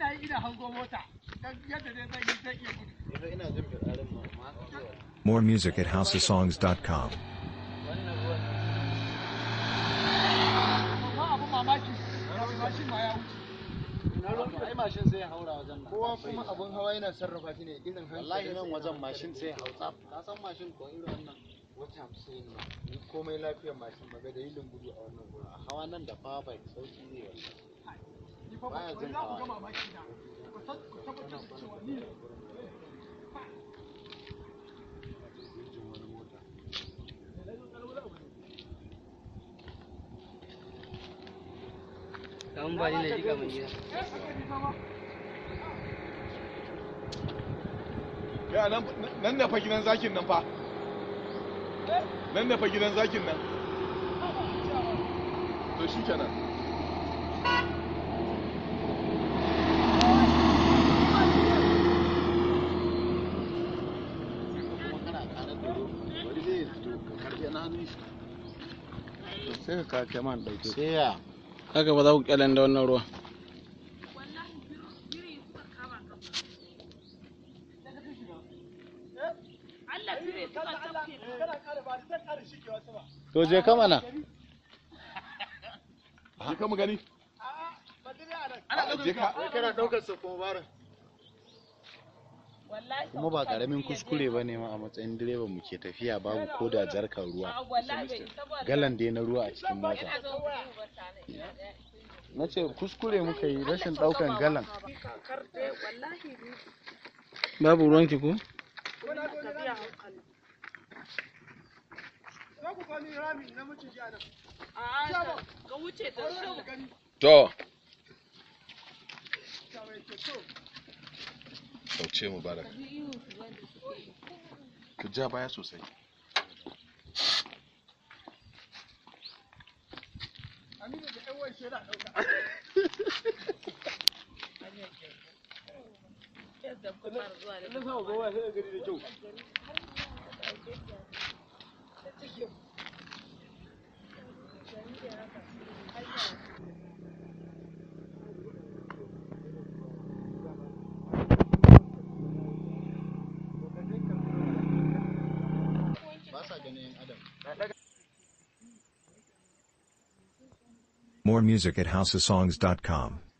More music at houseofsongs.com. ai mashin sai haura wajen nan kowa kuma abun hawa yana sarrafa shi ne irin wallahi nan wajen mashin sai hausa ka san mashin ko irin wannan wata 50 ne ni komai lafiyar mashin ba ga dalilin gudu a wannan gurin hawa nan da power bike sauki ne wallahi baya jin hawa ga mamaki da ku tabbatar da cewa ni kamun ba ni na ji kamar gida ya nan da fa gidan zakin nan fa nan da fa gidan zakin nan to shi kenan sai ka kake man dauke sai ya haka ba za ku kyalen da wannan ruwa to je ka mana je ka mu gani je ka kana daukar sa kuma barin kuma ba karamin kuskure ba ne ma a matsayin direba mu ke tafiya babu ko da jarkar ruwa galan dai na ruwa a cikin mota na ce kuskure muka yi rashin daukan galan babu ruwanki ko? to sauce mubarak ku ja baya sosai More music at houseofsongs.com.